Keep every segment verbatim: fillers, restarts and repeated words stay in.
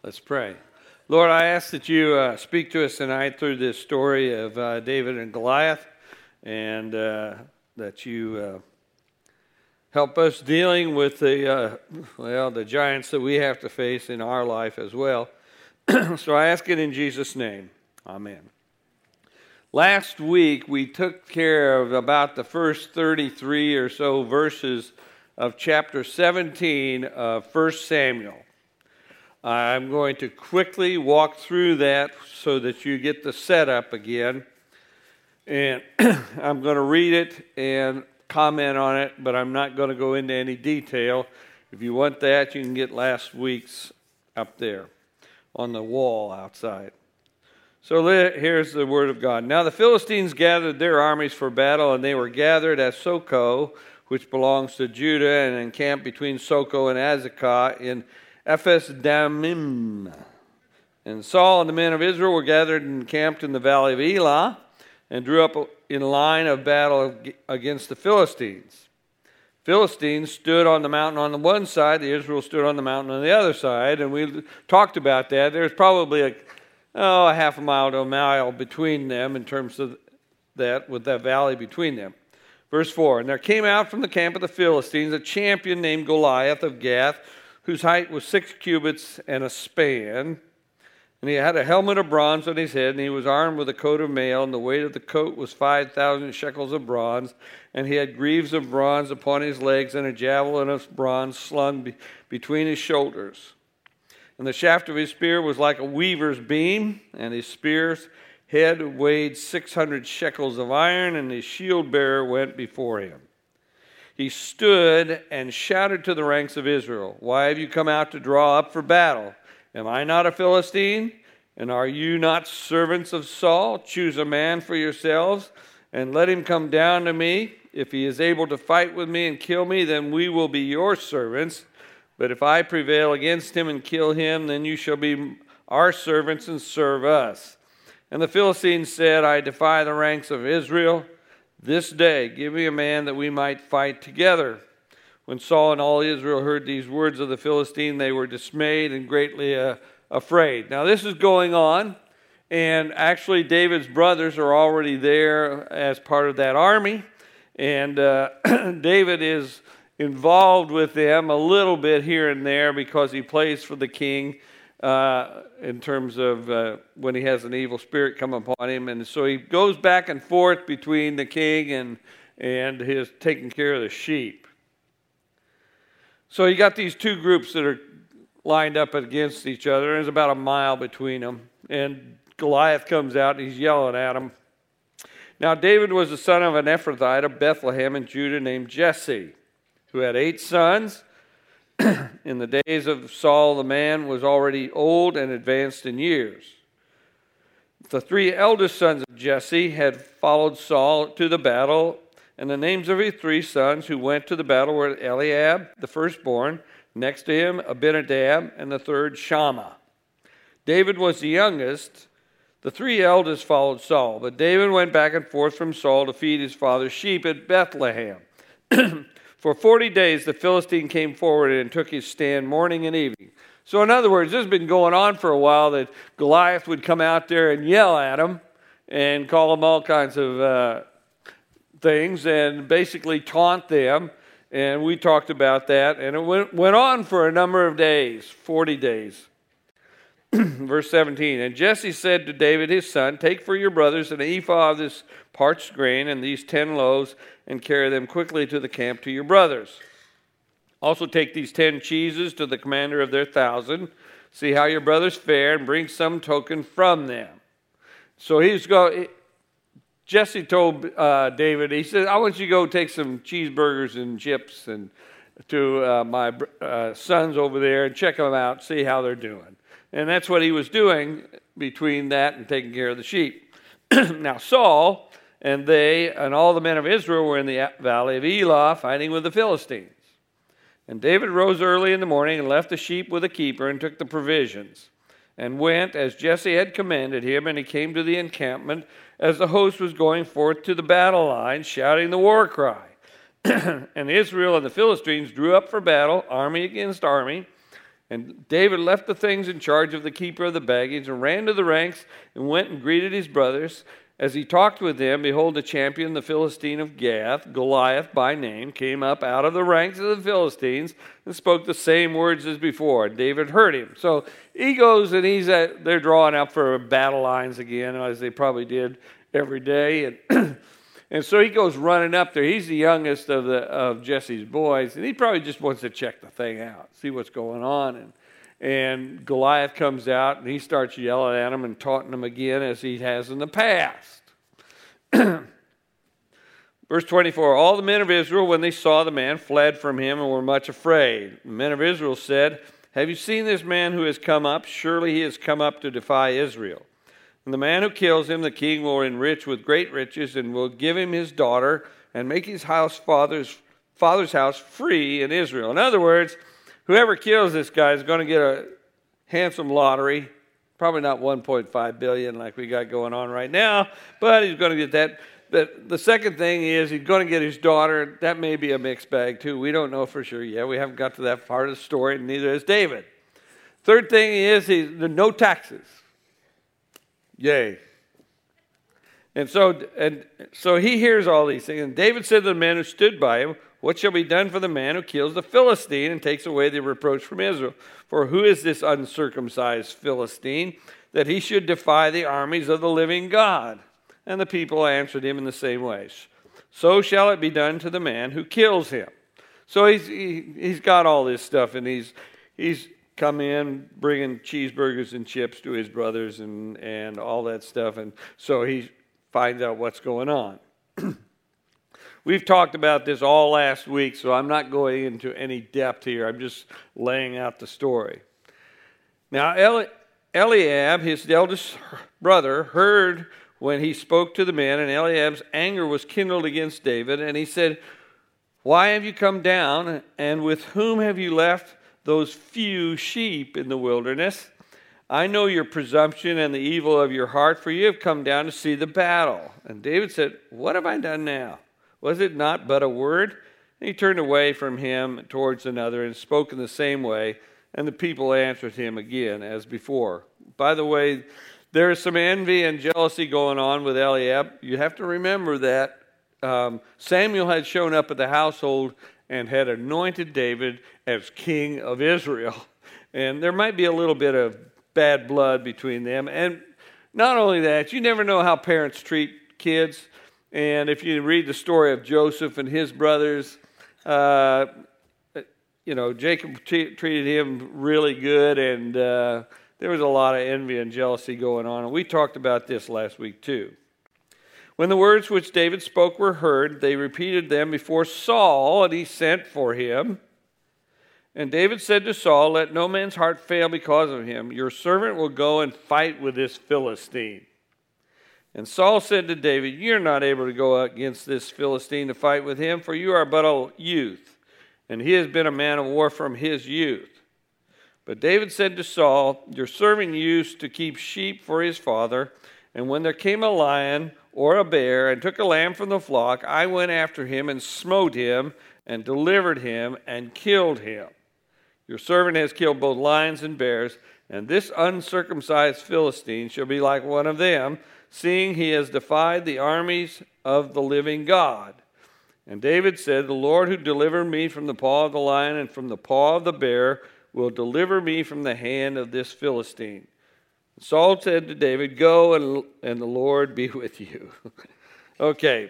Let's pray. Lord, I ask that you uh, speak to us tonight through this story of uh, David and Goliath, and uh, that you uh, help us dealing with the uh, well the giants that we have to face in our life as well. So I ask it in Jesus' name. Amen. Last week we took care of about the first thirty-three or so verses of chapter seventeen of First Samuel. I'm going to quickly walk through that so that you get the setup again. And I'm going to read it and comment on it, but I'm not going to go into any detail. If you want that, you can get last week's up there on the wall outside. So here's the word of God. Now the Philistines gathered their armies for battle, and they were gathered at Socoh, which belongs to Judah, and encamped between Socoh and Azekah in Ephes Dammim. And Saul and the men of Israel were gathered and camped in the valley of Elah, and drew up in line of battle against the Philistines. Philistines stood on the mountain on the one side, the Israel stood on the mountain on the other side, and we talked about that. There's probably a, oh, a half a mile to a mile between them in terms of that, with that valley between them. Verse four, and there came out from the camp of the Philistines a champion named Goliath of Gath, whose height was six cubits and a span. And he had a helmet of bronze on his head, and he was armed with a coat of mail, and the weight of the coat was five thousand shekels of bronze. And he had greaves of bronze upon his legs, and a javelin of bronze slung be- between his shoulders. And the shaft of his spear was like a weaver's beam, and his spear's head weighed six hundred shekels of iron, and his shield bearer went before him. He stood and shouted to the ranks of Israel, "Why have you come out to draw up for battle? Am I not a Philistine? And are you not servants of Saul? Choose a man for yourselves, and let him come down to me. If he is able to fight with me and kill me, then we will be your servants. But if I prevail against him and kill him, then you shall be our servants and serve us." And the Philistines said, "I defy the ranks of Israel. This day give me a man that we might fight together." When Saul and all Israel heard these words of the Philistine, they were dismayed and greatly uh, afraid. Now this is going on, and actually David's brothers are already there as part of that army, and uh, David is involved with them a little bit here and there because he plays for the king uh, in terms of uh, when he has an evil spirit come upon him, and so he goes back and forth between the king and and his taking care of the sheep. So you got these two groups that are lined up against each other. There's about a mile between them. And Goliath comes out and he's yelling at them. Now David was the son of an Ephrathite of Bethlehem in Judah named Jesse, who had eight sons. In the days of Saul, the man was already old and advanced in years. The three eldest sons of Jesse had followed Saul to the battle, and the names of his three sons who went to the battle were Eliab, the firstborn, next to him Abinadab, and the third Shammah. David was the youngest. The three eldest followed Saul, but David went back and forth from Saul to feed his father's sheep at Bethlehem. For forty days the Philistine came forward and took his stand morning and evening. So in other words, this has been going on for a while, that Goliath would come out there and yell at him and call them all kinds of uh, things and basically taunt them. And we talked about that. And it went, went on for a number of days, forty days. Verse seventeen, and Jesse said to David his son, "Take for your brothers an ephah of this parched grain and these ten loaves, and carry them quickly to the camp to your brothers. Also take these ten cheeses to the commander of their thousand. See how your brothers fare, and bring some token from them." So he's going. Jesse told uh, David, he said, "I want you to go take some cheeseburgers and chips and to uh, my uh, sons over there and check them out, see how they're doing." And that's what he was doing between that and taking care of the sheep. Now Saul and they and all the men of Israel were in the valley of Elah fighting with the Philistines. And David rose early in the morning and left the sheep with a keeper and took the provisions and went as Jesse had commanded him, and he came to the encampment as the host was going forth to the battle line, shouting the war cry. And Israel and the Philistines drew up for battle, army against army. And David left the things in charge of the keeper of the baggage and ran to the ranks and went and greeted his brothers. As he talked with them, behold, the champion, the Philistine of Gath, Goliath by name, came up out of the ranks of the Philistines and spoke the same words as before. And David heard him. So he goes and he's at, they're drawing up for battle lines again, as they probably did every day. And And so he goes running up there. He's the youngest of the of Jesse's boys, and he probably just wants to check the thing out, see what's going on. And and Goliath comes out, and he starts yelling at him and taunting him again as he has in the past. Verse twenty-four, all the men of Israel, when they saw the man, fled from him and were much afraid. The men of Israel said, have you seen this man who has come up? Surely he has come up to defy Israel. And the man who kills him, the king will enrich with great riches and will give him his daughter and make his house father's, father's house free in Israel. In other words, whoever kills this guy is going to get a handsome lottery. Probably not one point five billion dollars like we got going on right now, but he's going to get that. But the second thing is he's going to get his daughter. That may be a mixed bag too. We don't know for sure yet. We haven't got to that part of the story, and neither has David. Third thing is he's, no taxes. Yay. And so and so he hears all these things. And David said to the man who stood by him, what shall be done for the man who kills the Philistine and takes away the reproach from Israel? For who is this uncircumcised Philistine that he should defy the armies of the living God? And the people answered him in the same ways. So shall it be done to the man who kills him. So he's he, he's got all this stuff, and he's he's come in bringing cheeseburgers and chips to his brothers and, and all that stuff. And so he finds out what's going on. We've talked about this all last week, so I'm not going into any depth here. I'm just laying out the story. Now, Eli- Eliab, his eldest brother, heard when he spoke to the men, and Eliab's anger was kindled against David, and he said, why have you come down, and with whom have you left those few sheep in the wilderness? I know your presumption and the evil of your heart, for you have come down to see the battle. And David said, what have I done now? Was it not but a word? And he turned away from him towards another and spoke in the same way, and the people answered him again as before. By the way, there is some envy and jealousy going on with Eliab. You have to remember that um, Samuel had shown up at the household and had anointed David as king of Israel. And there might be a little bit of bad blood between them. And not only that, you never know how parents treat kids. And if you read the story of Joseph and his brothers, uh, you know, Jacob t- treated him really good, and uh, there was a lot of envy and jealousy going on. And we talked about this last week too. When the words which David spoke were heard, they repeated them before Saul, and he sent for him. And David said to Saul, let no man's heart fail because of him. Your servant will go and fight with this Philistine. And Saul said to David, you're not able to go against this Philistine to fight with him, for you are but a youth, and he has been a man of war from his youth. But David said to Saul, your servant used to keep sheep for his father, and when there came a lion or a bear and took a lamb from the flock, I went after him and smote him and delivered him and killed him. Your servant has killed both lions and bears, and this uncircumcised Philistine shall be like one of them, seeing he has defied the armies of the living God. And David said, the Lord who delivered me from the paw of the lion and from the paw of the bear will deliver me from the hand of this Philistine. Saul said to David, go and, and the Lord be with you. Okay,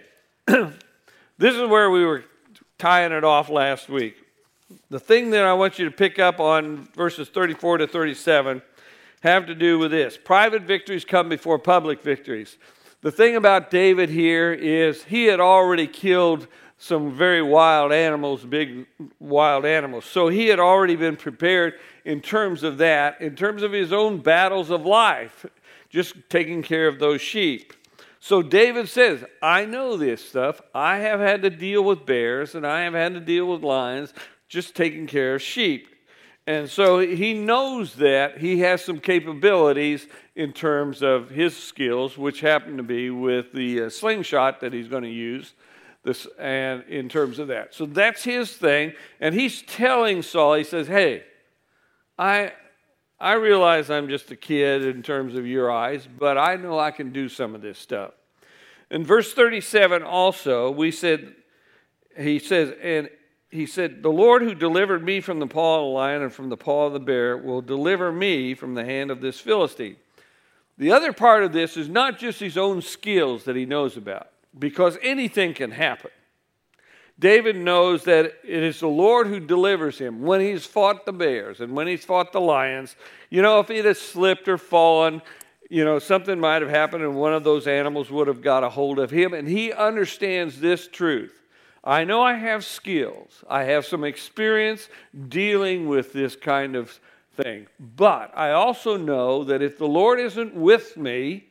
this is where we were tying it off last week. The thing that I want you to pick up on verses thirty-four to thirty-seven have to do with this. Private victories come before public victories. The thing about David here is he had already killed some very wild animals, big wild animals. So he had already been prepared in terms of that, in terms of his own battles of life, just taking care of those sheep. So David says, I know this stuff. I have had to deal with bears, and I have had to deal with lions, just taking care of sheep. And so he knows that he has some capabilities in terms of his skills, which happen to be with the uh, slingshot that he's going to use, this, and in terms of that. So that's his thing. And he's telling Saul, he says, hey, I I realize I'm just a kid in terms of your eyes, but I know I can do some of this stuff. In verse thirty-seven also, we said, he says, and he said, the Lord who delivered me from the paw of the lion and from the paw of the bear will deliver me from the hand of this Philistine. The other part of this is not just his own skills that he knows about, because anything can happen. David knows that it is the Lord who delivers him when he's fought the bears and when he's fought the lions. You know, if he'd have slipped or fallen, you know, something might have happened and one of those animals would have got a hold of him. And he understands this truth. I know I have skills. I have some experience dealing with this kind of thing. But I also know that if the Lord isn't with me,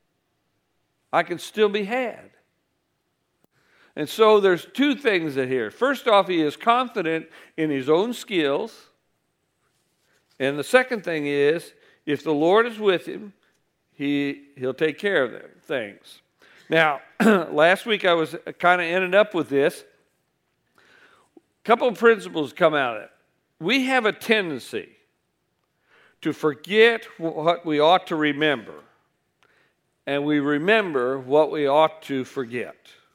I can still be had. And so there's two things that here. First off, he is confident in his own skills. And the second thing is, if the Lord is with him, he, he'll take care of them, things. Now, last week I was kind of ended up with this. A couple of principles come out of it. We have a tendency to forget what we ought to remember, and we remember what we ought to forget.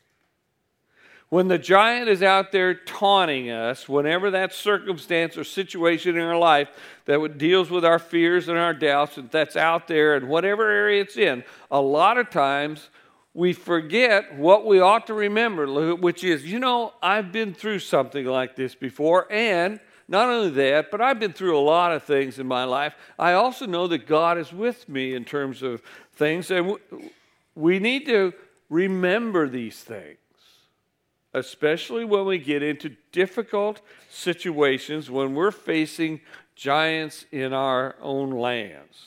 When the giant is out there taunting us, whenever that circumstance or situation in our life that deals with our fears and our doubts, and that's out there in whatever area it's in, a lot of times we forget what we ought to remember, which is, you know, I've been through something like this before, and not only that, but I've been through a lot of things in my life. I also know that God is with me in terms of things, and we need to remember these things, especially when we get into difficult situations, when we're facing giants in our own lands.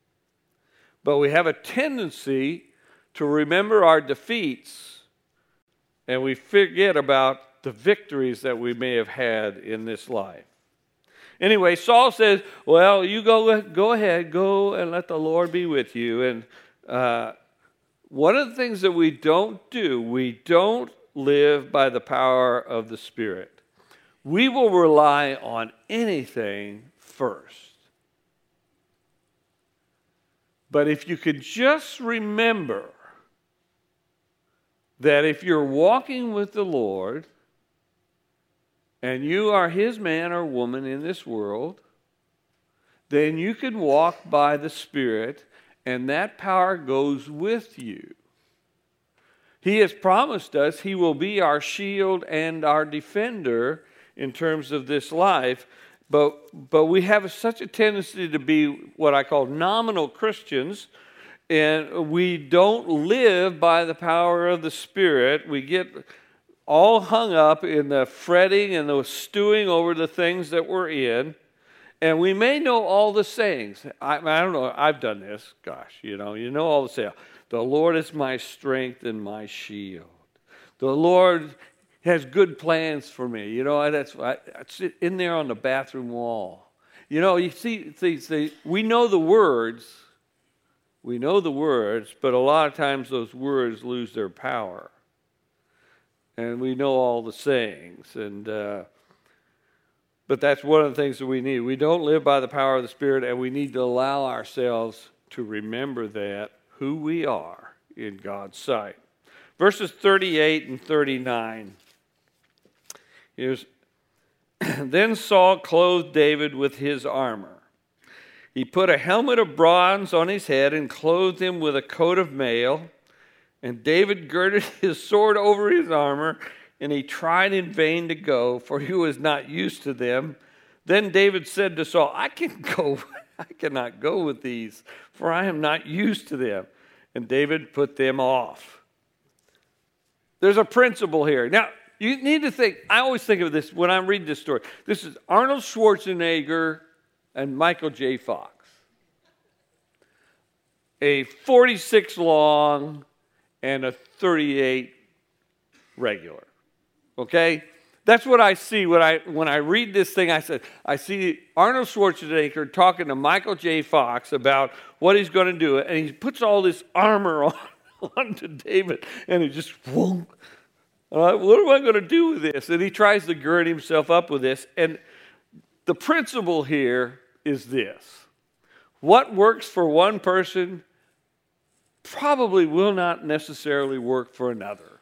But we have a tendency to remember our defeats, and we forget about the victories that we may have had in this life. Anyway, Saul says, well, you go, go ahead, go and let the Lord be with you. And uh, one of the things that we don't do, we don't live by the power of the Spirit. We will rely on anything first. But if you could just remember that if you're walking with the Lord and you are His man or woman in this world, then you can walk by the Spirit and that power goes with you. He has promised us He will be our shield and our defender in terms of this life, but, but we have such a tendency to be what I call nominal Christians, and we don't live by the power of the Spirit. We get all hung up in the fretting and the stewing over the things that we're in. And we may know all the sayings. I, I don't know. I've done this. Gosh, you know, you know all the sayings. The Lord is my strength and my shield. The Lord has good plans for me. You know, that's I, it's in there on the bathroom wall. You know, you see, see, see, we know the words. We know the words, but a lot of times those words lose their power. And we know all the sayings. And uh, but that's one of the things that we need. We don't live by the power of the Spirit, and we need to allow ourselves to remember that, who we are in God's sight. Verses thirty-eight and thirty-nine. Here's, then Saul clothed David with his armor. He put a helmet of bronze on his head and clothed him with a coat of mail. And David girded his sword over his armor, and he tried in vain to go, for he was not used to them. Then David said to Saul, I can go, I cannot go with these, for I am not used to them. And David put them off. There's a principle here. Now, you need to think, I always think of this when I read this story. This is Arnold Schwarzenegger and Michael J. Fox. A forty-six long and a thirty-eight regular. Okay? That's what I see when I when I read this thing. I said, I see Arnold Schwarzenegger talking to Michael J. Fox about what he's going to do, and he puts all this armor on onto David, and he just, whoom. Uh, what am I going to do with this? And he tries to gird himself up with this. And the principle here is this: what works for one person probably will not necessarily work for another.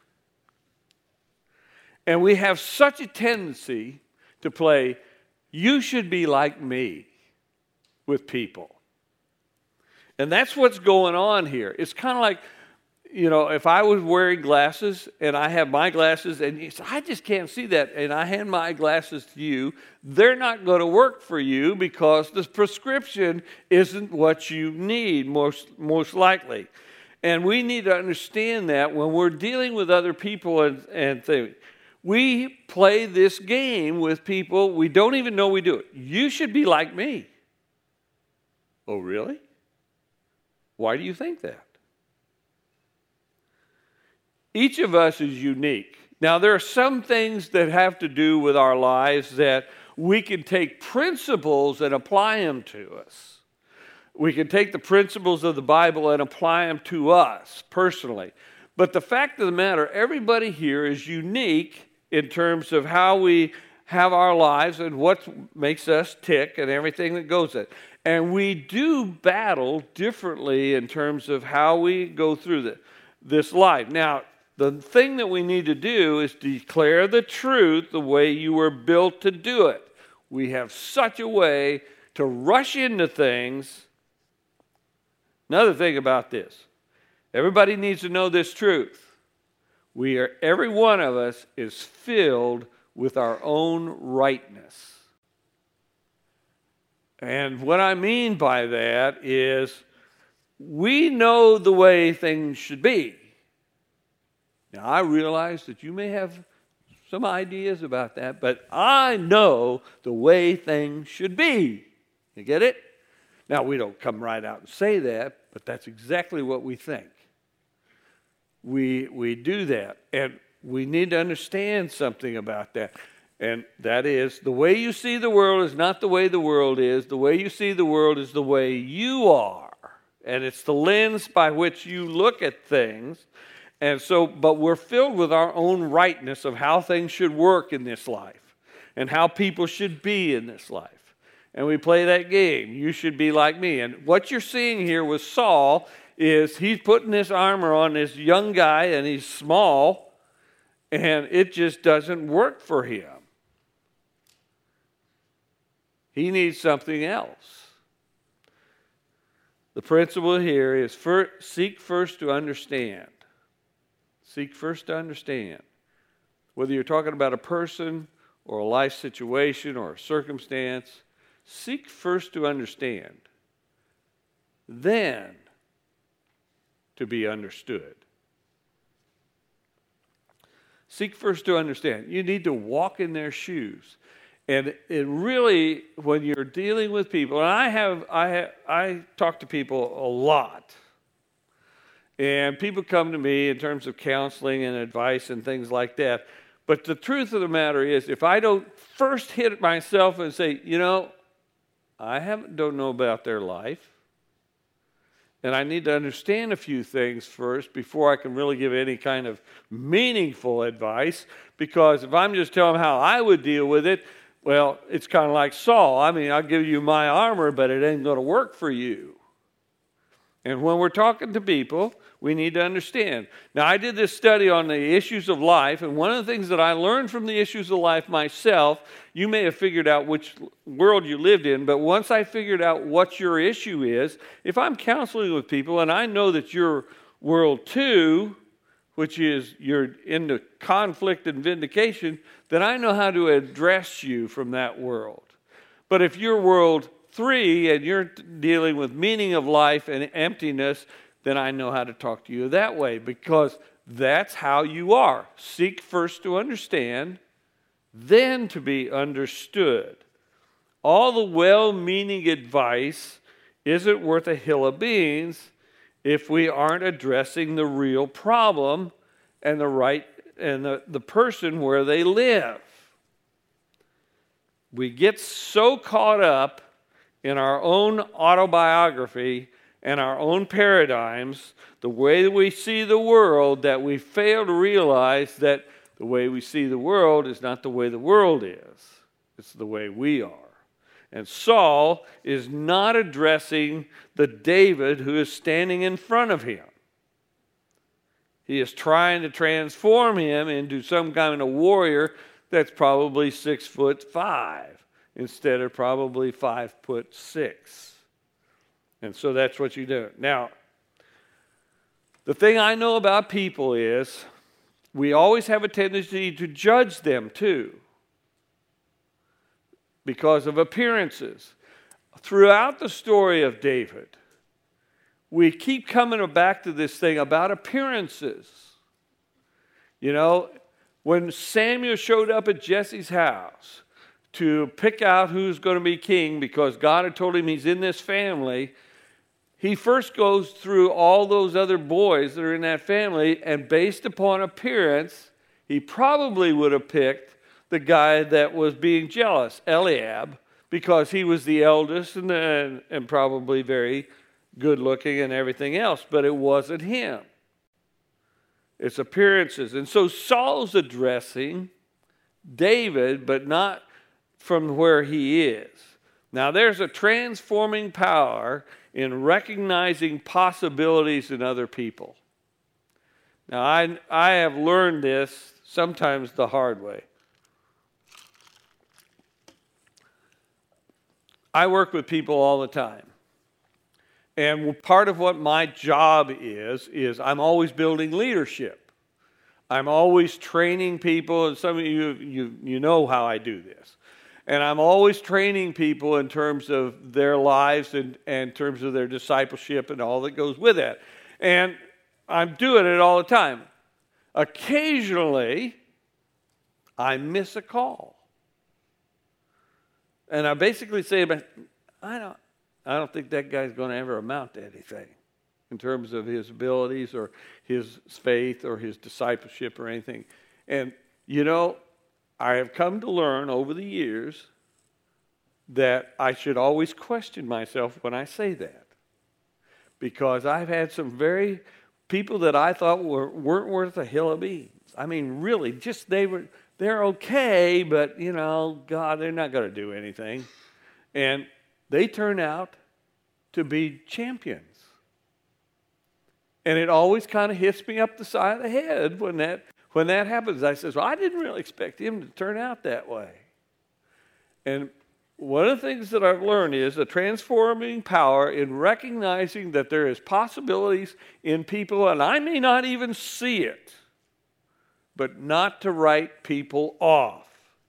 And we have such a tendency to play, you should be like me, with people. And that's what's going on here. It's kind of like, you know, if I was wearing glasses and I have my glasses and you say, I just can't see that, and I hand my glasses to you, they're not going to work for you because the prescription isn't what you need, most, most likely. And we need to understand that when we're dealing with other people and, and things. We play this game with people. We don't even know we do it. You should be like me. Oh, really? Why do you think that? Each of us is unique. Now, there are some things that have to do with our lives that we can take principles and apply them to us. We can take the principles of the Bible and apply them to us personally. But the fact of the matter, everybody here is unique in terms of how we have our lives and what makes us tick and everything that goes in. And we do battle differently in terms of how we go through the, this life. Now, the thing that we need to do is declare the truth the way you were built to do it. We have such a way to rush into things. Another thing about this, everybody needs to know this truth. We are, every one of us is filled with our own rightness. And what I mean by that is we know the way things should be. Now, I realize that you may have some ideas about that, but I know the way things should be. You get it? Now, we don't come right out and say that, but that's exactly what we think. We, we do that, and we need to understand something about that. And that is, the way you see the world is not the way the world is. The way you see the world is the way you are. And it's the lens by which you look at things. And so, but we're filled with our own rightness of how things should work in this life and how people should be in this life. And we play that game. You should be like me. And what you're seeing here with Saul is he's putting this armor on this young guy, and he's small, and it just doesn't work for him. He needs something else. The principle here is first, seek first to understand. Seek first to understand. Whether you're talking about a person or a life situation or a circumstance, seek first to understand. Then to be understood. Seek first to understand. You need to walk in their shoes. And it really, when you're dealing with people, and I have, I have, I talk to people a lot. And people come to me in terms of counseling and advice and things like that. But the truth of the matter is, if I don't first hit it myself and say, you know, I haven't, don't know about their life, and I need to understand a few things first before I can really give any kind of meaningful advice. Because if I'm just telling them how I would deal with it, well, it's kind of like Saul. I mean, I'll give you my armor, but it ain't going to work for you. And when we're talking to people, we need to understand. Now, I did this study on the issues of life, and one of the things that I learned from the issues of life myself, you may have figured out which world you lived in, but once I figured out what your issue is, if I'm counseling with people and I know that your world two, which is you're into conflict and vindication, then I know how to address you from that world. But if you're world three and you're dealing with meaning of life and emptiness, then I know how to talk to you that way, because that's how you are. Seek first to understand, then to be understood. All the well-meaning advice isn't worth a hill of beans if we aren't addressing the real problem and the right and the, the person where they live. We get so caught up in our own autobiography and our own paradigms, the way that we see the world, that we fail to realize that the way we see the world is not the way the world is. It's the way we are. And Saul is not addressing the David who is standing in front of him. He is trying to transform him into some kind of warrior that's probably six foot five instead of probably five foot six. And so that's what you do. Now, the thing I know about people is we always have a tendency to judge them too because of appearances. Throughout the story of David, we keep coming back to this thing about appearances. You know, when Samuel showed up at Jesse's house to pick out who's going to be king because God had told him he's in this family, he first goes through all those other boys that are in that family, and based upon appearance, he probably would have picked the guy that was being jealous, Eliab, because he was the eldest and, and, and probably very good looking and everything else, but it wasn't him. It's appearances. And so Saul's addressing David, but not from where he is. Now there's a transforming power in recognizing possibilities in other people. Now I, I have learned this sometimes the hard way. I work with people all the time. And part of what my job is, is I'm always building leadership. I'm always training people, and some of you, you, you know how I do this. And I'm always training people in terms of their lives and, and in terms of their discipleship and all that goes with that. And I'm doing it all the time. Occasionally, I miss a call. And I basically say, I don't, I don't think that guy's going to ever amount to anything in terms of his abilities or his faith or his discipleship or anything. And, you know, I have come to learn over the years that I should always question myself when I say that. Because I've had some very people that I thought were, weren't worth a hill of beans. I mean, really, just they were, they're okay, but, you know, God, they're not going to do anything. And they turn out to be champions. And it always kind of hits me up the side of the head when that when that happens. I says, well, I didn't really expect him to turn out that way. And one of the things that I've learned is a transforming power in recognizing that there is possibilities in people, and I may not even see it, but not to write people off.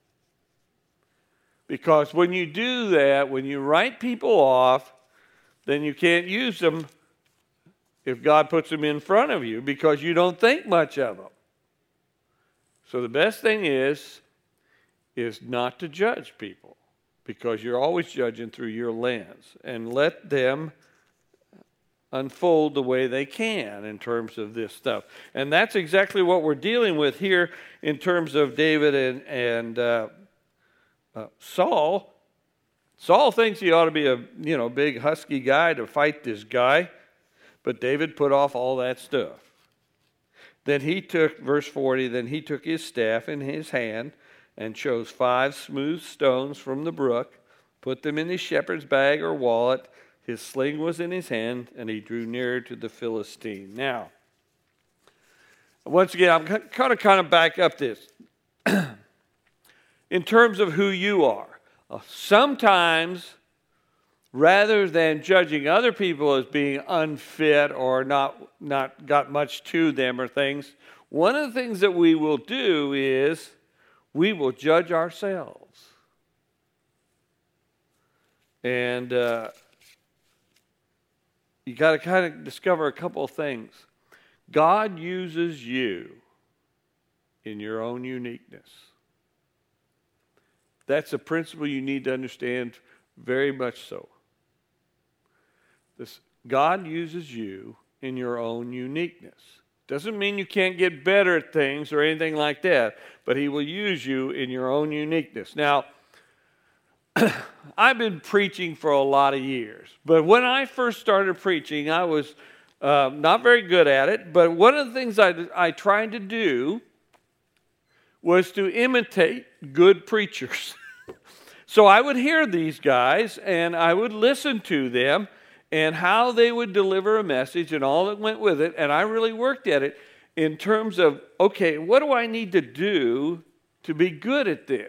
Because when you do that, when you write people off, then you can't use them if God puts them in front of you because you don't think much of them. So the best thing is, is not to judge people because you're always judging through your lens, and let them unfold the way they can in terms of this stuff. And that's exactly what we're dealing with here in terms of David and, and uh, uh, Saul. Saul thinks he ought to be a you know big husky guy to fight this guy, but David put off all that stuff. Then he took, verse forty, then he took his staff in his hand and chose five smooth stones from the brook, put them in his shepherd's bag or wallet. His sling was in his hand, and he drew near to the Philistine. Now, once again, I'm kind of kind of back up this. In terms of who you are, uh, sometimes rather than judging other people as being unfit or not, not got much to them or things, one of the things that we will do is we will judge ourselves. And uh, you got to kind of discover a couple of things. God uses you in your own uniqueness. That's a principle you need to understand very much so. This, God uses you in your own uniqueness. Doesn't mean you can't get better at things or anything like that, but he will use you in your own uniqueness. Now, I've been preaching for a lot of years, but when I first started preaching, I was uh, not very good at it, but one of the things I, I tried to do was to imitate good preachers. So I would hear these guys, and I would listen to them, and how they would deliver a message and all that went with it, and I really worked at it in terms of, okay, what do I need to do to be good at this?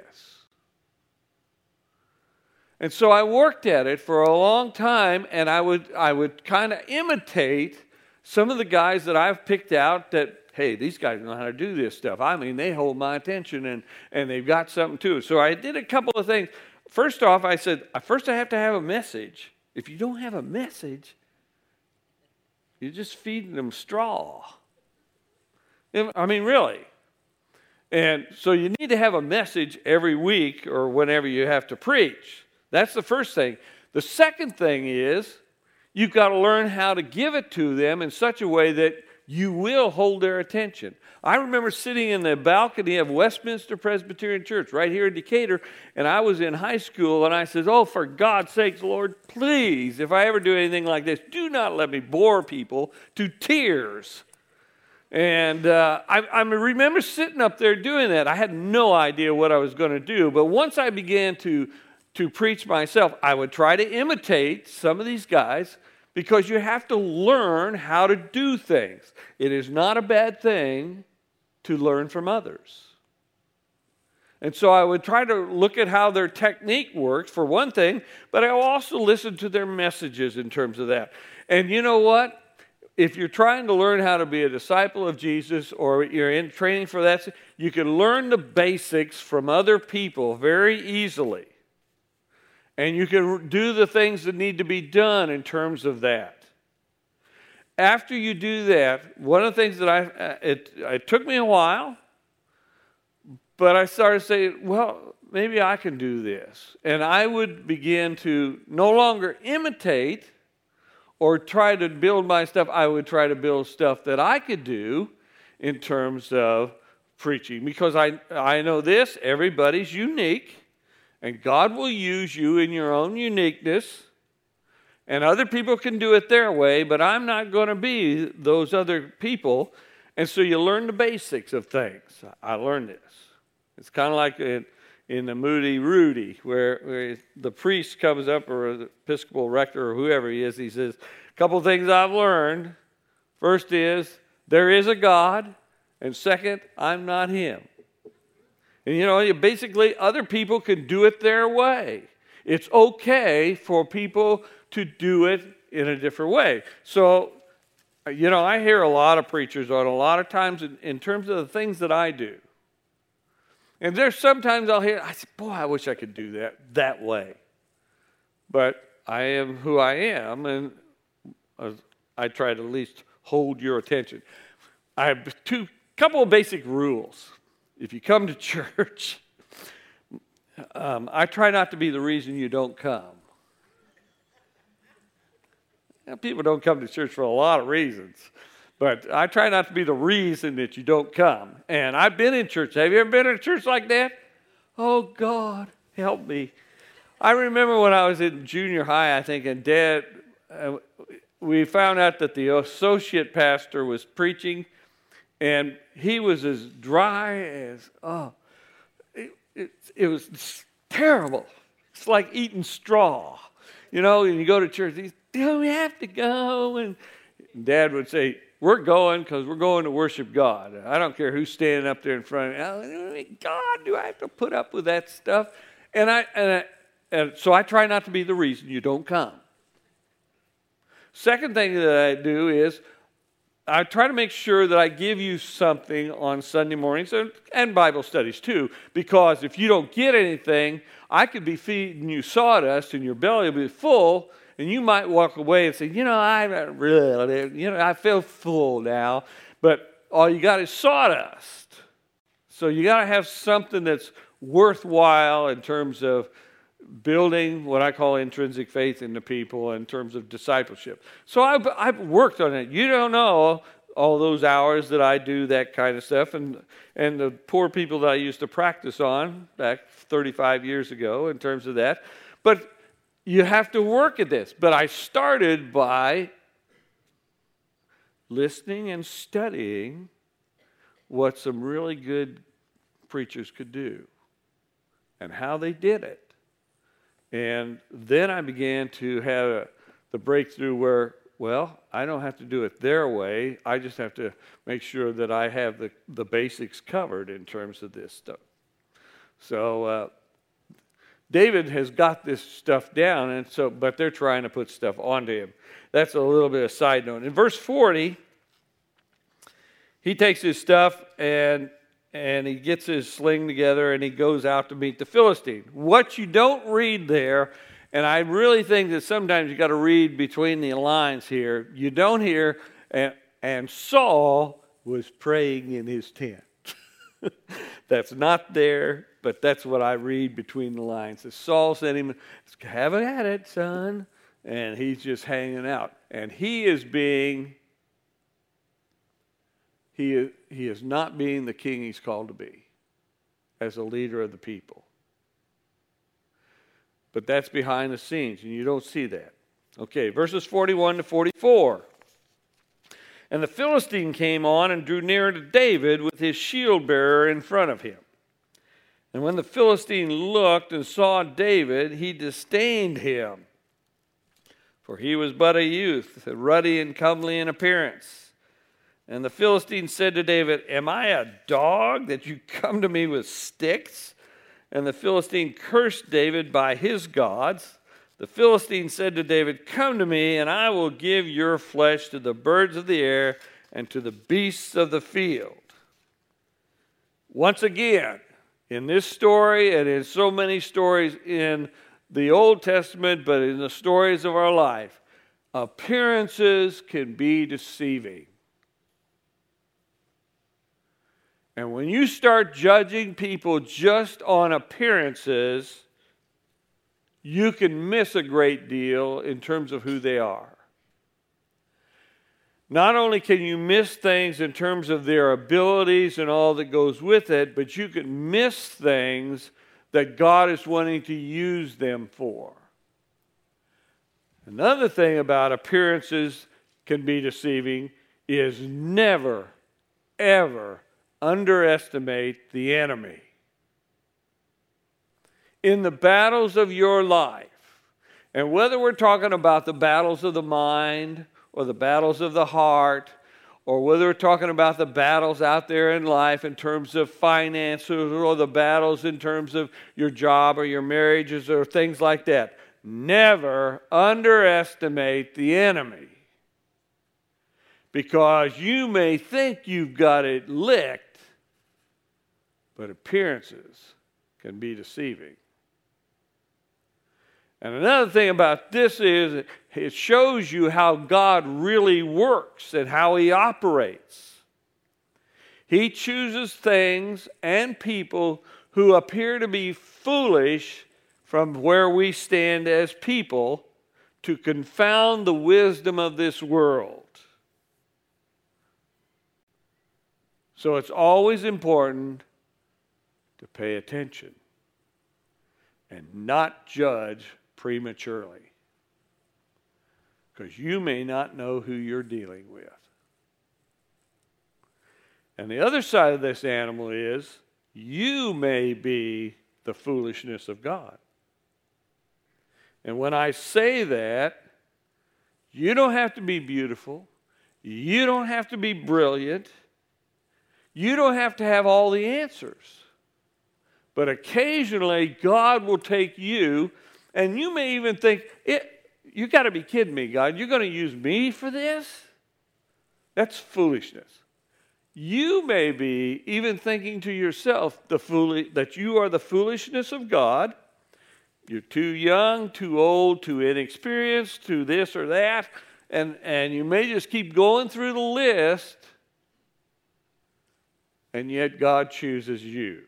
And so I worked at it for a long time, and I would I would kind of imitate some of the guys that I've picked out that, hey, these guys know how to do this stuff. I mean, they hold my attention, and, and they've got something too. So I did a couple of things. First off, I said, first I have to have a message. If you don't have a message, you're just feeding them straw. I mean, really. And so you need to have a message every week or whenever you have to preach. That's the first thing. The second thing is you've got to learn how to give it to them in such a way that you will hold their attention. I remember sitting in the balcony of Westminster Presbyterian Church right here in Decatur, and I was in high school, and I said, oh, for God's sakes, Lord, please, if I ever do anything like this, do not let me bore people to tears. And uh, I, I remember sitting up there doing that. I had no idea what I was going to do, but once I began to, to preach myself, I would try to imitate some of these guys, because you have to learn how to do things. It is not a bad thing to learn from others. And so I would try to look at how their technique works, for one thing, but I will also listen to their messages in terms of that. And you know what? If you're trying to learn how to be a disciple of Jesus, or you're in training for that, you can learn the basics from other people very easily. And you can do the things that need to be done in terms of that. After you do that, one of the things that I, it, it took me a while, but I started saying, well, maybe I can do this. And I would begin to no longer imitate or try to build my stuff. I would try to build stuff that I could do in terms of preaching. Because I, I know this, everybody's unique. And God will use you in your own uniqueness. And other people can do it their way, but I'm not going to be those other people. And so you learn the basics of things. I learned this. It's kind of like in, in the Moody Rudy, where, where the priest comes up, or the Episcopal rector, or whoever he is, he says, a couple things I've learned. First is, there is a God. And second, I'm not him. And you know, basically other people can do it their way. It's okay for people to do it in a different way. So, you know, I hear a lot of preachers on a lot of times in, in terms of the things that I do. And there's sometimes I'll hear, I say, boy, I wish I could do that that way. But I am who I am, and I try to at least hold your attention. I have two couple of basic rules. If you come to church, um, I try not to be the reason you don't come. Now, people don't come to church for a lot of reasons, but I try not to be the reason that you don't come. And I've been in church. Have you ever been in a church like that? Oh, God, help me. I remember when I was in junior high, I think, and Dad, uh, we found out that the associate pastor was preaching, and he was as dry as, oh, it, it, it was terrible. It's like eating straw. You know, and you go to church, you do we have to go? And Dad would say, we're going because we're going to worship God. I don't care who's standing up there in front of me. God, do I have to put up with that stuff? And I and, I, and so I try not to be the reason you don't come. Second thing that I do is I try to make sure that I give you something on Sunday mornings and, and Bible studies too, because if you don't get anything, I could be feeding you sawdust and your belly will be full, and you might walk away and say, you know, I really, you know, I feel full now, but all you got is sawdust. So you got to have something that's worthwhile in terms of building what I call intrinsic faith in the people in terms of discipleship. So I've, I've worked on it. You don't know all those hours that I do that kind of stuff, and and the poor people that I used to practice on back thirty-five years ago in terms of that. But you have to work at this. But I started by listening and studying what some really good preachers could do and how they did it. And then I began to have a, the breakthrough where, well, I don't have to do it their way. I just have to make sure that I have the, the basics covered in terms of this stuff. So uh, David has got this stuff down, and so but they're trying to put stuff onto him. That's a little bit of a side note. In verse forty, he takes his stuff and and he gets his sling together and he goes out to meet the Philistine. What you don't read there, and I really think that sometimes you got to read between the lines here, you don't hear, and, and Saul was praying in his tent. That's not there, but that's what I read between the lines. So Saul sent him, have at it, son. And he's just hanging out. And he is being, he is, he is not being the king he's called to be as a leader of the people. But that's behind the scenes, and you don't see that. Okay, verses forty-one to forty-four. And the Philistine came on and drew near to David with his shield bearer in front of him. And when the Philistine looked and saw David, he disdained him, for he was but a youth, ruddy and comely in appearance. And the Philistine said to David, am I a dog that you come to me with sticks? And the Philistine cursed David by his gods. The Philistine said to David, come to me, and I will give your flesh to the birds of the air and to the beasts of the field. Once again, in this story and in so many stories in the Old Testament, but in the stories of our life, appearances can be deceiving. And when you start judging people just on appearances, you can miss a great deal in terms of who they are. Not only can you miss things in terms of their abilities and all that goes with it, but you can miss things that God is wanting to use them for. Another thing about appearances can be deceiving is never, ever underestimate the enemy. In the battles of your life, and whether we're talking about the battles of the mind or the battles of the heart, or whether we're talking about the battles out there in life in terms of finances or the battles in terms of your job or your marriages or things like that, never underestimate the enemy. Because you may think you've got it licked, but appearances can be deceiving. And another thing about this is it shows you how God really works and how He operates. He chooses things and people who appear to be foolish from where we stand as people to confound the wisdom of this world. So it's always important to pay attention and not judge prematurely, because you may not know who you're dealing with. And the other side of this animal is you may be the foolishness of God. And when I say that, you don't have to be beautiful. You don't have to be brilliant. You don't have to have all the answers. But occasionally, God will take you, and you may even think, it, you got to be kidding me, God. You're going to use me for this? That's foolishness. You may be even thinking to yourself the foolish, that you are the foolishness of God. You're too young, too old, too inexperienced, too this or that. And, and you may just keep going through the list, and yet God chooses you.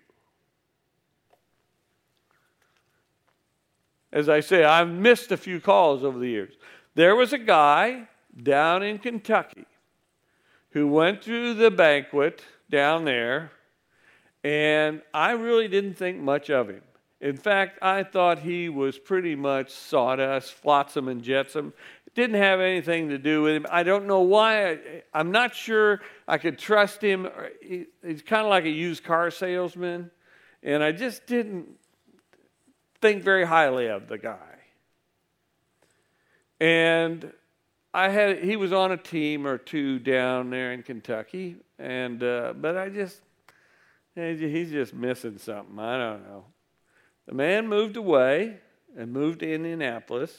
As I say, I've missed a few calls over the years. There was a guy down in Kentucky who went to the banquet down there, and I really didn't think much of him. In fact, I thought he was pretty much sawdust, flotsam and jetsam. It didn't have anything to do with him. I don't know why. I, I'm not sure I could trust him. He, he's kind of like a used car salesman, and I just didn't think very highly of the guy. And I had he was on a team or two down there in Kentucky, and uh, but I just he's just missing something. I don't know. The man moved away and moved to Indianapolis.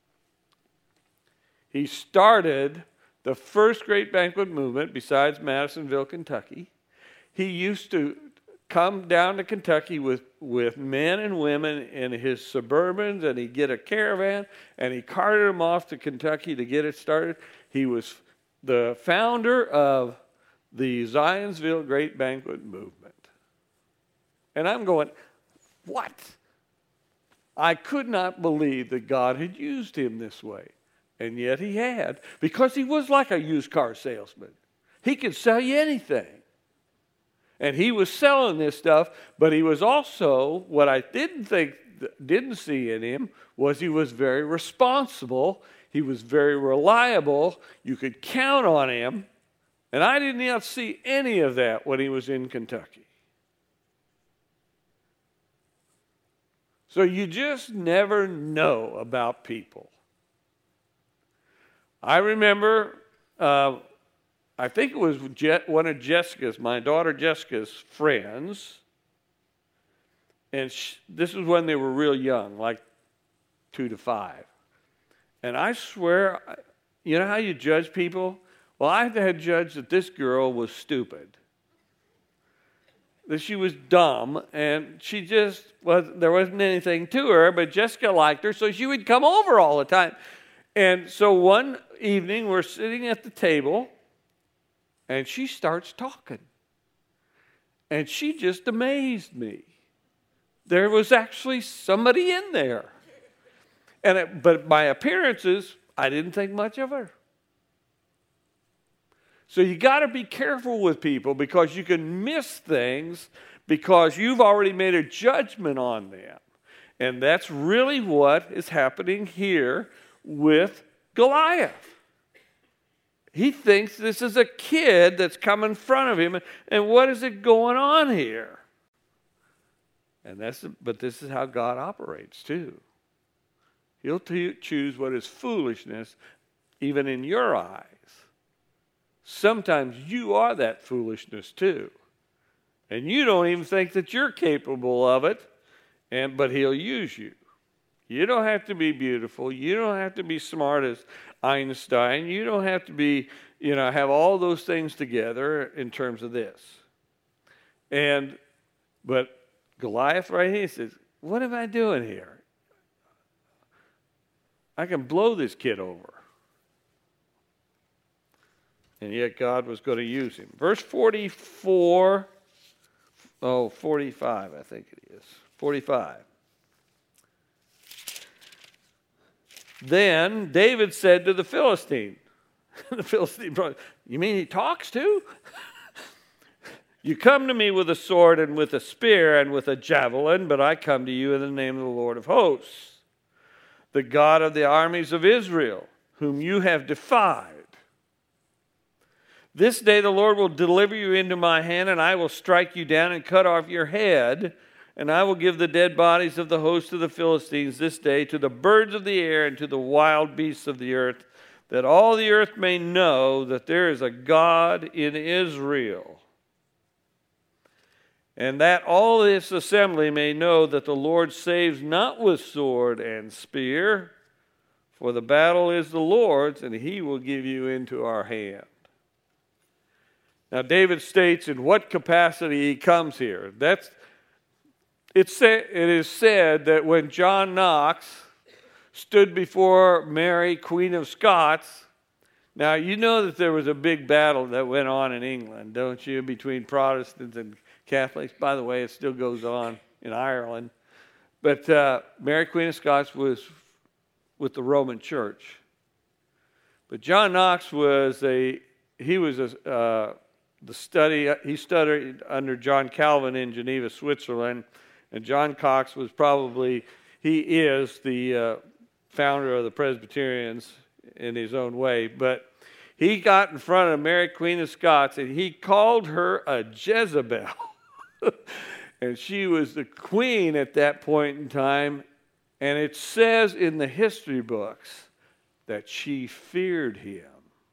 He started the first great banquet movement besides Madisonville, Kentucky. He used to come down to Kentucky with, with men and women in his Suburbans, and he'd get a caravan, and he carted them off to Kentucky to get it started. He was the founder of the Zionsville Great Banquet Movement. And I'm going, what? I could not believe that God had used him this way. And yet he had, because he was like a used car salesman. He could sell you anything. And he was selling this stuff, but he was also, what I didn't think, didn't see in him, was he was very responsible. He was very reliable. You could count on him. And I didn't even see any of that when he was in Kentucky. So you just never know about people. I remember... Uh, I think it was Je- one of Jessica's, my daughter Jessica's friends, and she, this was when they were real young, like two to five. And I swear, you know how you judge people? Well, I had judged that this girl was stupid, that she was dumb, and she just was. There wasn't anything to her, but Jessica liked her, so she would come over all the time. And so one evening, we're sitting at the table. And she starts talking. And she just amazed me. There was actually somebody in there. And it, but by appearances, I didn't think much of her. So you got to be careful with people, because you can miss things because you've already made a judgment on them. And that's really what is happening here with Goliath. He thinks this is a kid that's come in front of him, and what is it going on here? And that's, but this is how God operates too. He'll t- choose what is foolishness, even in your eyes. Sometimes you are that foolishness too, and you don't even think that you're capable of it, and but He'll use you. You don't have to be beautiful. You don't have to be smart as Einstein. You don't have to be, you know, have all those things together in terms of this. And, but Goliath right here says, what am I doing here? I can blow this kid over. And yet God was going to use him. Verse forty-four, oh, forty-five, I think it is. forty-five. Then David said to the Philistine, the Philistine brother, you mean he talks too? You come to me with a sword and with a spear and with a javelin, but I come to you in the name of the Lord of hosts, the God of the armies of Israel, whom you have defied. This day the Lord will deliver you into my hand, and I will strike you down and cut off your head. And I will give the dead bodies of the host of the Philistines this day to the birds of the air and to the wild beasts of the earth, that all the earth may know that there is a God in Israel. And that all this assembly may know that the Lord saves not with sword and spear, for the battle is the Lord's, and He will give you into our hand. Now David states in what capacity he comes here. That's It's sa- it is said that when John Knox stood before Mary, Queen of Scots, now you know that there was a big battle that went on in England, don't you, between Protestants and Catholics. By the way, it still goes on in Ireland. But uh, Mary, Queen of Scots was with the Roman Church. But John Knox was a, he was a, uh, the study, he studied under John Calvin in Geneva, Switzerland. And John Knox was probably, he is the uh, founder of the Presbyterians in his own way. But he got in front of Mary, Queen of Scots, and he called her a Jezebel. And she was the queen at that point in time And it says in the history books that she feared him.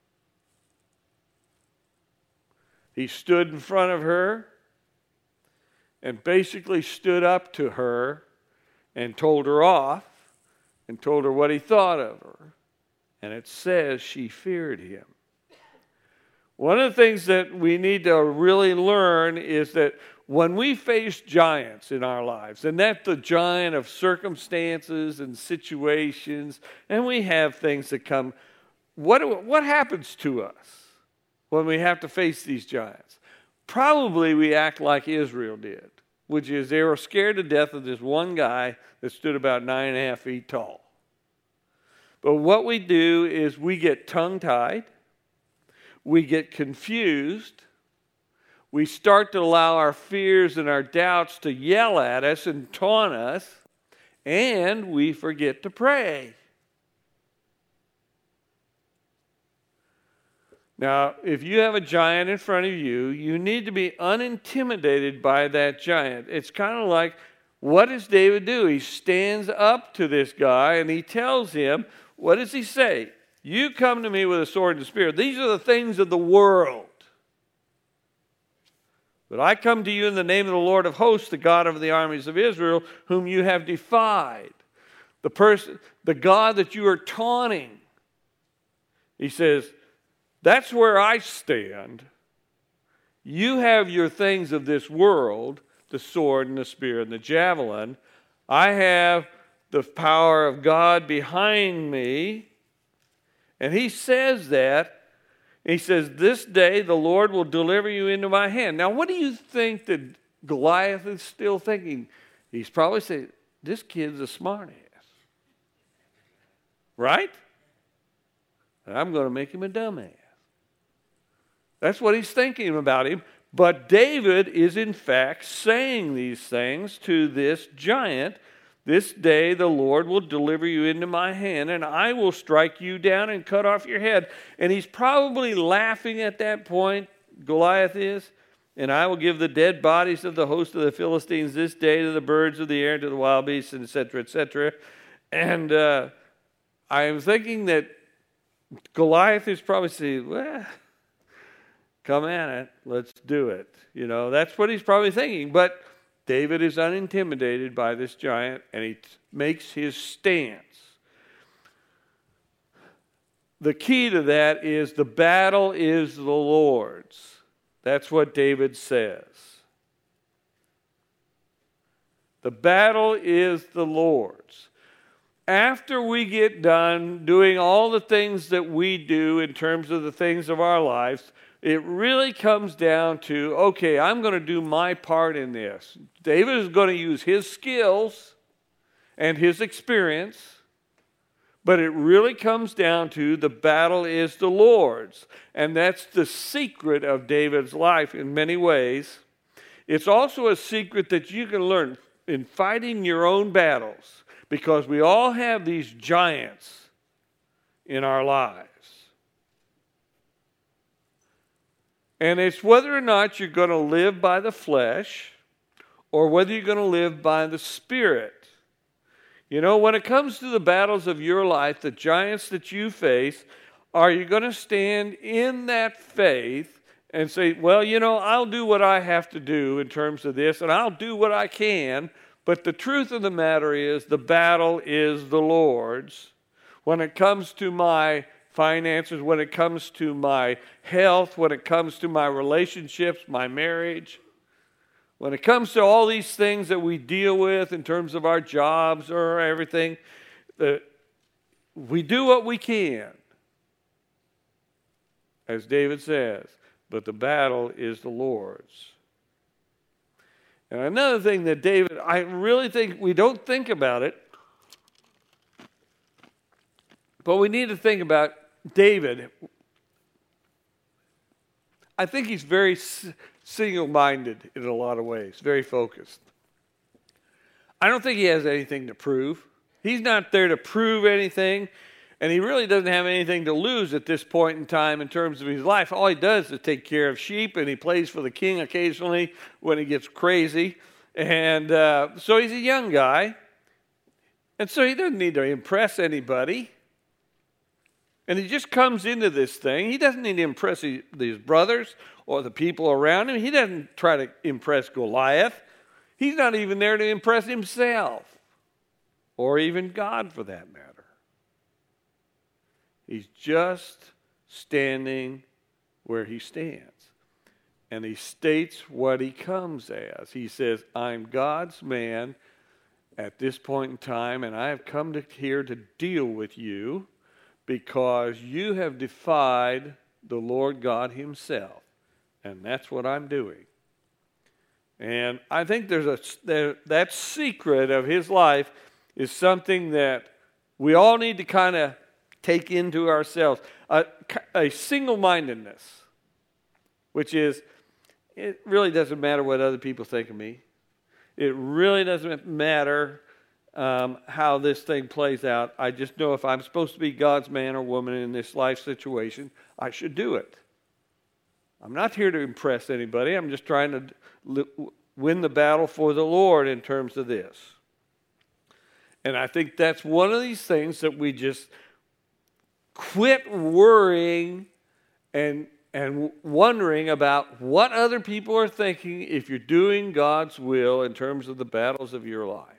He stood in front of her and basically stood up to her and told her off and told her what he thought of her. And it says she feared him. One of the things that we need to really learn is that when we face giants in our lives, and that's the giant of circumstances and situations, and we have things that come, what, what happens to us when we have to face these giants? Probably we act like Israel did, which is they were scared to death of this one guy that stood about nine and a half feet tall. But what we do is we get tongue-tied, we get confused, we start to allow our fears and our doubts to yell at us and taunt us, and we forget to pray. Now, if you have a giant in front of you, you need to be unintimidated by that giant. It's kind of like, what does David do? He stands up to this guy and he tells him, what does he say? You come to me with a sword and a spear. These are the things of the world. But I come to you in the name of the Lord of hosts, the God of the armies of Israel, whom you have defied. The person, the God that you are taunting. He says, that's where I stand. You have your things of this world, the sword and the spear and the javelin. I have the power of God behind me. And he says that. He says, this day the Lord will deliver you into my hand. Now, what do you think that Goliath is still thinking? He's probably saying, this kid's a smartass. Right? And I'm going to make him a dumbass. That's what he's thinking about him. But David is in fact saying these things to this giant. This day the Lord will deliver you into my hand, and I will strike you down and cut off your head. And he's probably laughing at that point, Goliath is. And I will give the dead bodies of the host of the Philistines this day to the birds of the air, to the wild beasts, and et cetera, et cetera. And uh, I am thinking that Goliath is probably saying, well, come at it, let's do it. You know, that's what he's probably thinking. But David is unintimidated by this giant, and he t- makes his stance. The key to that is the battle is the Lord's. That's what David says. The battle is the Lord's. After we get done doing all the things that we do in terms of the things of our lives, it really comes down to, okay, I'm going to do my part in this. David is going to use his skills and his experience, but it really comes down to the battle is the Lord's. And that's the secret of David's life in many ways. It's also a secret that you can learn in fighting your own battles, because we all have these giants in our lives. And it's whether or not you're going to live by the flesh or whether you're going to live by the Spirit. You know, when it comes to the battles of your life, the giants that you face, are you going to stand in that faith and say, well, you know, I'll do what I have to do in terms of this, and I'll do what I can, but the truth of the matter is the battle is the Lord's. When it comes to my finances, when it comes to my health, when it comes to my relationships, my marriage, when it comes to all these things that we deal with in terms of our jobs or everything, uh, we do what we can, as David says, but the battle is the Lord's. And another thing that David, I really think we don't think about it, but we need to think about David. I think he's very single-minded in a lot of ways, very focused. I don't think he has anything to prove. He's not there to prove anything, and he really doesn't have anything to lose at this point in time in terms of his life. All he does is take care of sheep, and he plays for the king occasionally when he gets crazy. And uh, so he's a young guy. And so he doesn't need to impress anybody. And he just comes into this thing. He doesn't need to impress his brothers or the people around him. He doesn't try to impress Goliath. He's not even there to impress himself or even God for that matter. He's just standing where he stands. And he states what he comes as. He says, I'm God's man at this point in time, and I have come to here to deal with you because you have defied the Lord God himself. And that's what I'm doing. And I think there's a there, that secret of his life is something that we all need to kind of take into ourselves. A, a single-mindedness, which is, it really doesn't matter what other people think of me. It really doesn't matter um, how this thing plays out. I just know if I'm supposed to be God's man or woman in this life situation, I should do it. I'm not here to impress anybody. I'm just trying to li- win the battle for the Lord in terms of this. And I think that's one of these things that we just quit worrying and and wondering about what other people are thinking if you're doing God's will in terms of the battles of your life.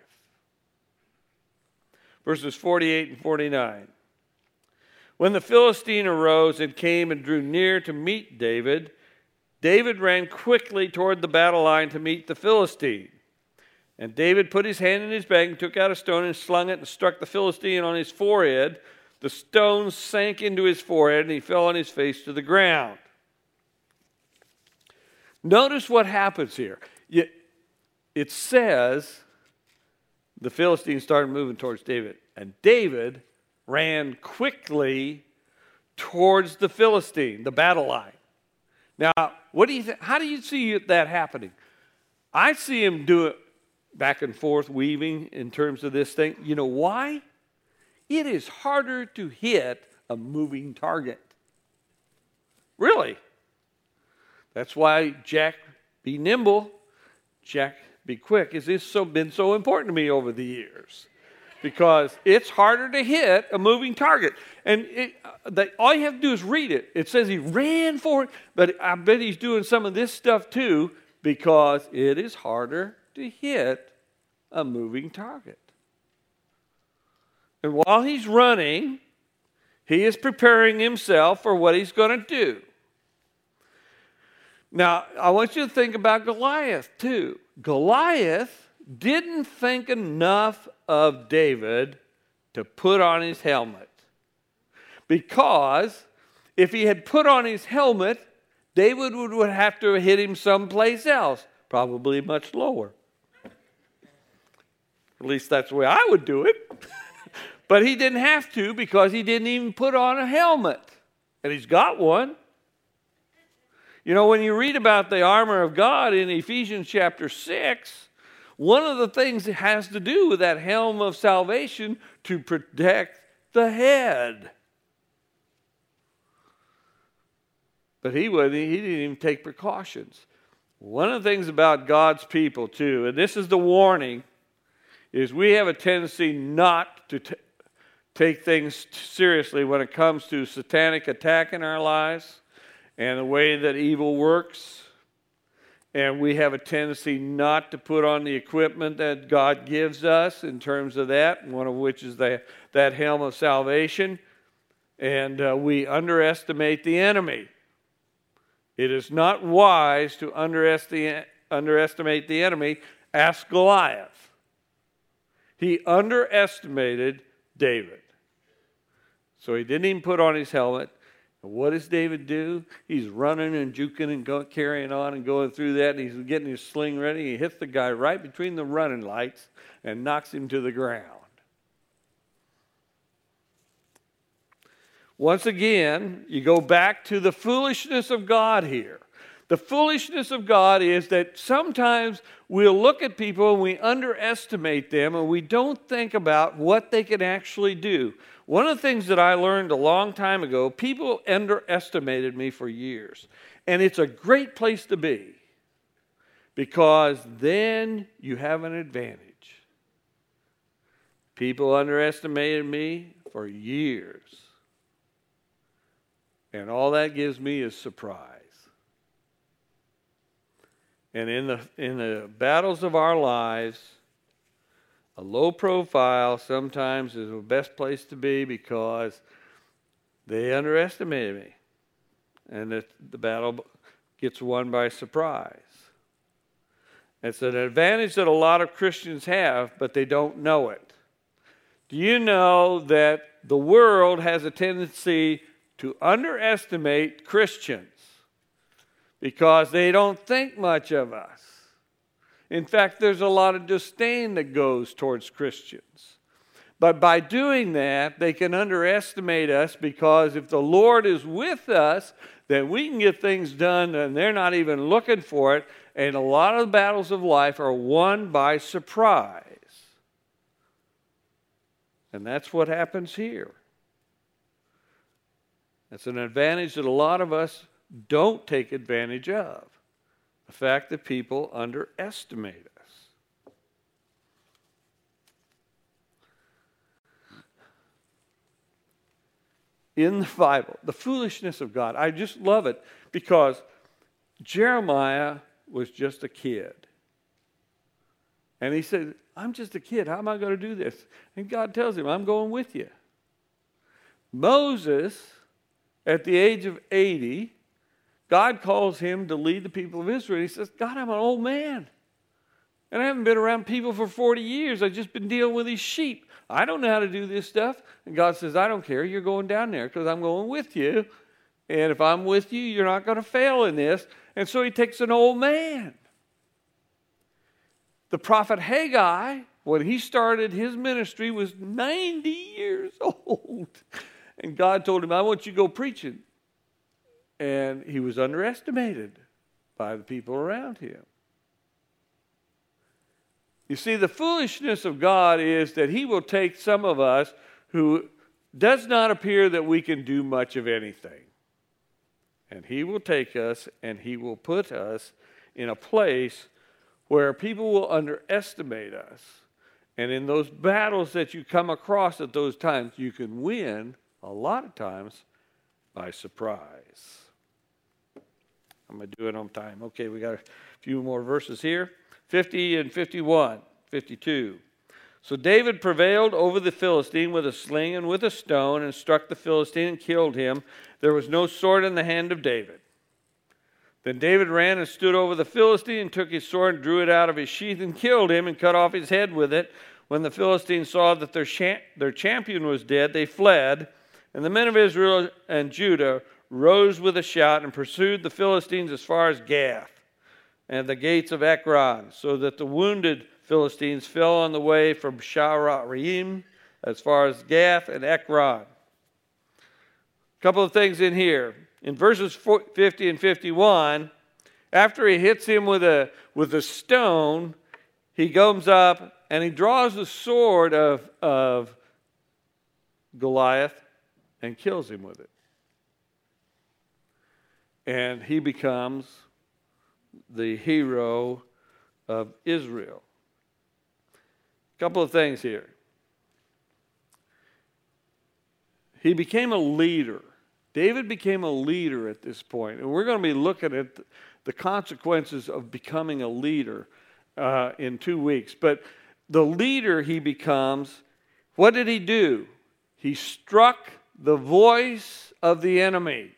Verses forty-eight and forty-nine. When the Philistine arose and came and drew near to meet David, David ran quickly toward the battle line to meet the Philistine. And David put his hand in his bag and took out a stone and slung it and struck the Philistine on his forehead. The stone sank into his forehead and he fell on his face to the ground. Notice what happens here. It says the Philistine started moving towards David, and David ran quickly towards the Philistine, the battle line. Now, what do you th- how do you see that happening? I see him do it back and forth, weaving in terms of this thing. You know why? It is harder to hit a moving target. Really. That's why Jack be nimble, Jack be quick. Is this so been so important to me over the years? Because it's harder to hit a moving target. And it, uh, they, all you have to do is read it. It says he ran for it, but I bet he's doing some of this stuff too because it is harder to hit a moving target. And while he's running, he is preparing himself for what he's going to do. Now, I want you to think about Goliath too. Goliath didn't think enough of David to put on his helmet. Because if he had put on his helmet, David would, would have to hit him someplace else, probably much lower. At least that's the way I would do it. But he didn't have to because he didn't even put on a helmet. And he's got one. You know, when you read about the armor of God in Ephesians chapter six, one of the things it has to do with that helm of salvation to protect the head. But he wouldn't, he didn't even take precautions. One of the things about God's people too, and this is the warning, is we have a tendency not to t- take things seriously when it comes to satanic attack in our lives and the way that evil works. And we have a tendency not to put on the equipment that God gives us in terms of that, one of which is the, that helm of salvation. And uh, we underestimate the enemy. It is not wise to underestimate, underestimate the enemy. Ask Goliath. He underestimated David. So he didn't even put on his helmet. And what does David do? He's running and juking and go, carrying on and going through that. And he's getting his sling ready. He hits the guy right between the running lights and knocks him to the ground. Once again, you go back to the foolishness of God here. The foolishness of God is that sometimes we'll look at people and we underestimate them and we don't think about what they can actually do. One of the things that I learned a long time ago, people underestimated me for years. And it's a great place to be because then you have an advantage. People underestimated me for years. And all that gives me is surprise. And in the in the battles of our lives, a low profile sometimes is the best place to be because they underestimated me. And the, the battle gets won by surprise. It's an advantage that a lot of Christians have, but they don't know it. Do you know that the world has a tendency to underestimate Christians because they don't think much of us? In fact, there's a lot of disdain that goes towards Christians. But by doing that, they can underestimate us because if the Lord is with us, then we can get things done and they're not even looking for it. And a lot of the battles of life are won by surprise. And that's what happens here. It's an advantage that a lot of us don't take advantage of. The fact that people underestimate us. In the Bible, the foolishness of God, I just love it because Jeremiah was just a kid. And he said, I'm just a kid. How am I going to do this? And God tells him, I'm going with you. Moses, at the age of eighty, God calls him to lead the people of Israel. He says, God, I'm an old man. And I haven't been around people for forty years. I've just been dealing with these sheep. I don't know how to do this stuff. And God says, I don't care. You're going down there because I'm going with you. And if I'm with you, you're not going to fail in this. And so he takes an old man. The prophet Haggai, when he started his ministry, was ninety years old. And God told him, I want you to go preaching. And he was underestimated by the people around him. You see, the foolishness of God is that he will take some of us who does not appear that we can do much of anything. And he will take us and he will put us in a place where people will underestimate us. And in those battles that you come across at those times, you can win a lot of times by surprise. I'm going to do it on time. Okay, we got a few more verses here. fifty and fifty-one, fifty-two. So David prevailed over the Philistine with a sling and with a stone and struck the Philistine and killed him. There was no sword in the hand of David. Then David ran and stood over the Philistine and took his sword and drew it out of his sheath and killed him and cut off his head with it. When the Philistines saw that their, cha- their champion was dead, they fled. And the men of Israel and Judah rose with a shout and pursued the Philistines as far as Gath and the gates of Ekron, so that the wounded Philistines fell on the way from Shaharaim as far as Gath and Ekron. A couple of things in here. In verses fifty and fifty-one, after he hits him with a, with a stone, he comes up and he draws the sword of, of Goliath and kills him with it. And he becomes the hero of Israel. A couple of things here. He became a leader. David became a leader at this point. And we're going to be looking at the consequences of becoming a leader uh, in two weeks. But the leader he becomes, what did he do? He struck the voice of the enemy.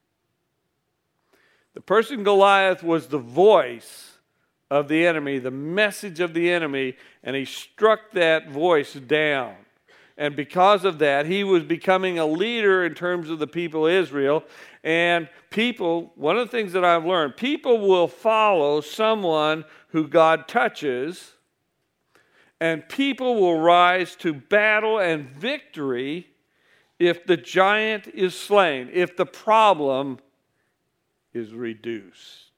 The person Goliath was the voice of the enemy, the message of the enemy, and he struck that voice down. And because of that, he was becoming a leader in terms of the people of Israel. And people, one of the things that I've learned, people will follow someone who God touches, and people will rise to battle and victory if the giant is slain, if the problem is reduced.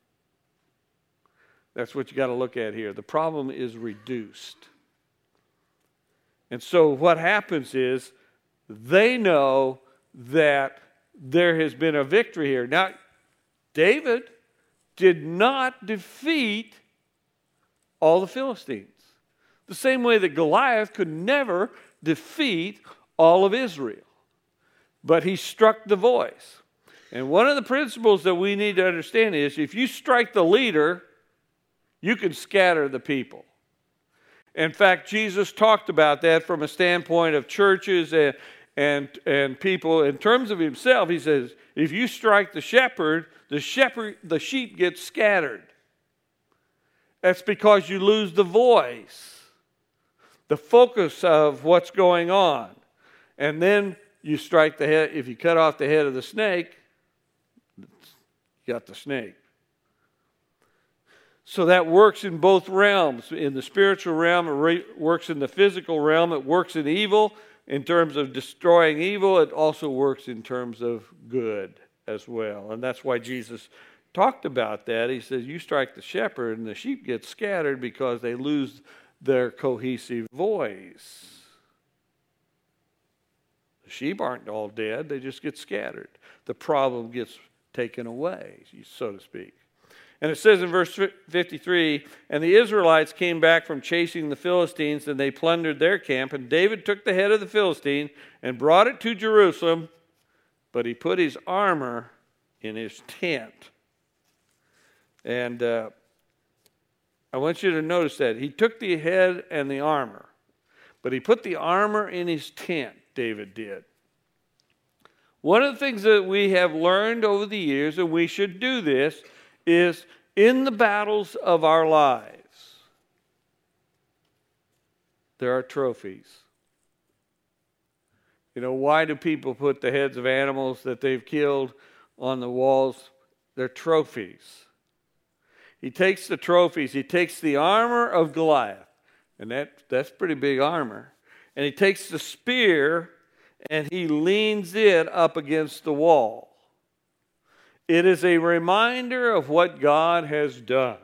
That's what you got to look at here. The problem is reduced. And so what happens is they know that there has been a victory here. Now, David did not defeat all the Philistines. The same way that Goliath could never defeat all of Israel. But he struck the voice. And one of the principles that we need to understand is if you strike the leader, you can scatter the people. In fact, Jesus talked about that from a standpoint of churches and, and, and people. In terms of himself, he says, if you strike the shepherd, the shepherd, the sheep get scattered. That's because you lose the voice, the focus of what's going on. And then you strike the head. If you cut off the head of the snake, you got the snake. So that works in both realms. In the spiritual realm, it re- works in the physical realm. It works in evil in terms of destroying evil. It also works in terms of good as well. And that's why Jesus talked about that. He says, you strike the shepherd and the sheep get scattered because they lose their cohesive voice. The sheep aren't all dead. They just get scattered. The problem gets taken away, so to speak. And it says in verse fifty-three, and the Israelites came back from chasing the Philistines, and they plundered their camp. And David took the head of the Philistine and brought it to Jerusalem, but he put his armor in his tent. And uh, I want you to notice that. He took the head and the armor, but he put the armor in his tent, David did. One of the things that we have learned over the years, and we should do this, is in the battles of our lives, there are trophies. You know, why do people put the heads of animals that they've killed on the walls? They're trophies. He takes the trophies, he takes the armor of Goliath, and that, that's pretty big armor, and he takes the spear and he leans it up against the wall. It is a reminder of what God has done.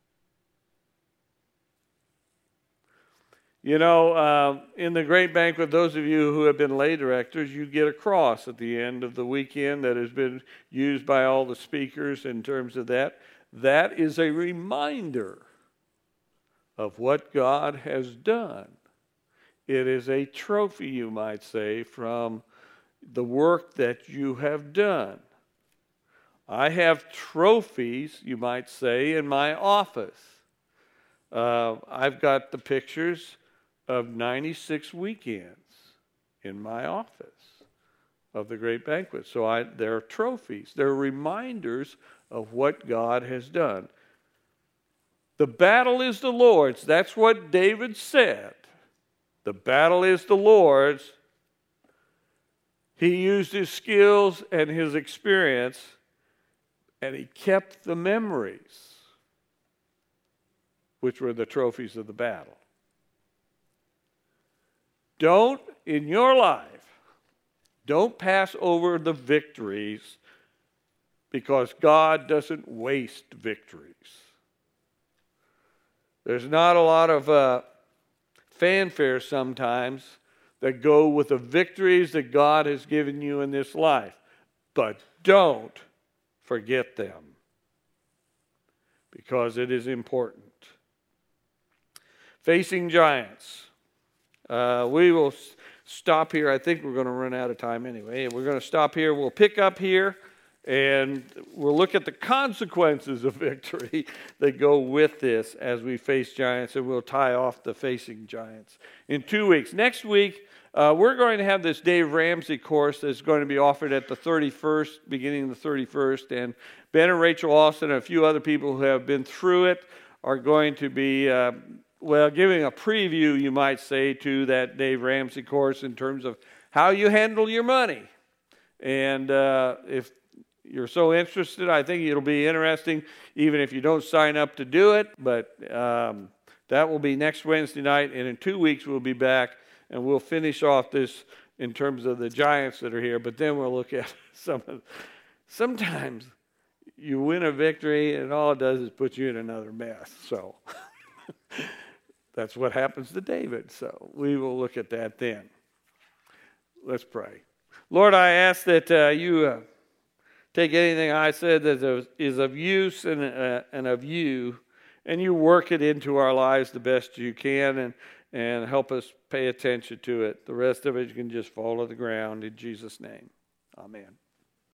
You know, uh, in the Great Banquet, those of you who have been lay directors, you get a cross at the end of the weekend that has been used by all the speakers in terms of that. That is a reminder of what God has done. It is a trophy, you might say, from the work that you have done. I have trophies, you might say, in my office. Uh, I've got the pictures of ninety-six weekends in my office of the Great Banquet. So I, they're trophies. They're reminders of what God has done. The battle is the Lord's. That's what David said. The battle is the Lord's. He used his skills and his experience, and he kept the memories, which were the trophies of the battle. Don't, in your life, don't pass over the victories, because God doesn't waste victories. There's not a lot of uh, fanfare sometimes that go with the victories that God has given you in this life. But don't forget them, because it is important. Facing giants. Uh, we will stop here. I think we're going to run out of time anyway. We're going to stop here. We'll pick up here, and we'll look at the consequences of victory that go with this as we face giants, and we'll tie off the facing giants in two weeks. Next week, uh, we're going to have this Dave Ramsey course that's going to be offered at the thirty-first, beginning the thirty-first, and Ben and Rachel Austin and a few other people who have been through it are going to be uh, well, giving a preview, you might say, to that Dave Ramsey course in terms of how you handle your money. And uh, if you're so interested, I think it'll be interesting, even if you don't sign up to do it. But um, that will be next Wednesday night, and in two weeks we'll be back, and we'll finish off this in terms of the giants that are here. But then we'll look at some of. Sometimes you win a victory, and all it does is put you in another mess. So. That's what happens to David. So we will look at that then. Let's pray. Lord, I ask that uh, you uh, take anything I said that is of use and, uh, and of you, and you work it into our lives the best you can, and, and help us pay attention to it. The rest of it you can just fall to the ground in Jesus' name. Amen.